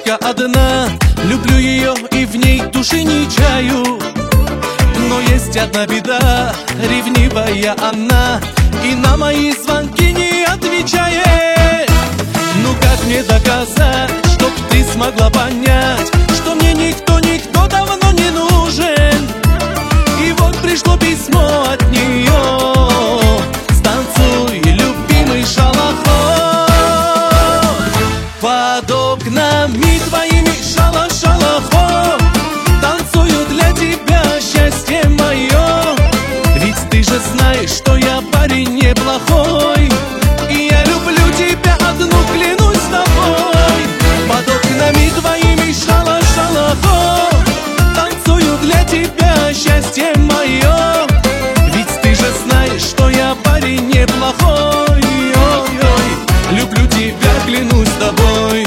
девушка одна, люблю ее и в ней души не чаю. Но есть одна беда, ревнивая она, и на мои звонки не отвечает. Ну как мне доказать, чтоб ты смогла понять, что мне никто давно не нужен? И вот пришло письмо от нее: станцуй, любимый шалахо, под окнами твоими шалахо, танцую для тебя, счастье мое. Ведь ты же знаешь, что я парень неплохой, и я люблю тебя одну, клянусь тобой. Под окнами твоими шалахо, танцую для тебя, счастье мое. Ведь ты же знаешь, что я парень неплохой, ой-ой. Люблю тебя, клянусь тобой.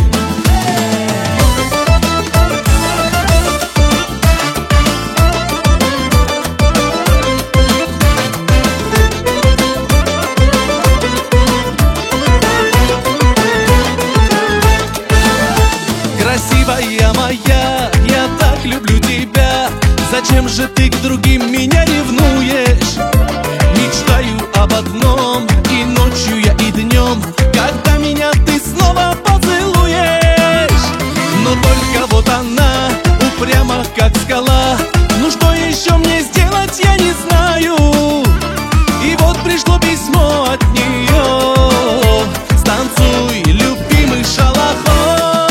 Красивая моя, я так люблю тебя. Зачем же ты к другим меня ревнуешь? Мечтаю об одном, и ночью я, и днем, когда меня ты снова поцелуешь. Но только вот она упряма, как скала. Ну что еще мне сделать, я не знаю. И вот пришло письмо от нее: станцуй, любимый шалахо,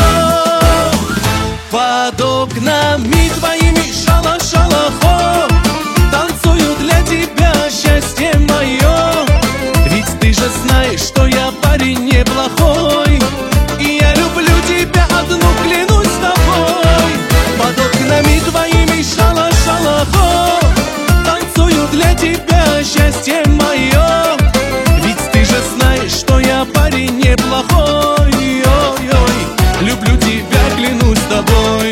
под окнами твоими шалахо, танцую для тебя, счастье мое. Ведь ты же знаешь, что я парень неплохой, и я люблю тебя одну, клянусь тобой. Под окнами твоими шалахо, танцую для тебя, счастье мое. Ведь ты же знаешь, что я парень неплохой, ой-ой. Люблю тебя, клянусь тобой.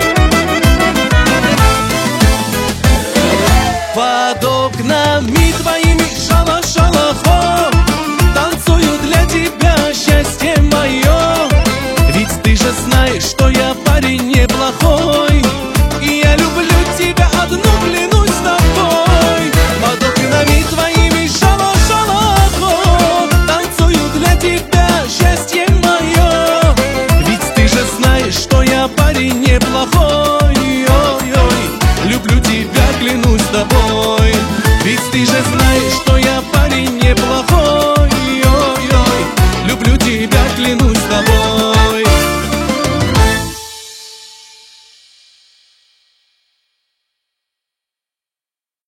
Под окнами твоими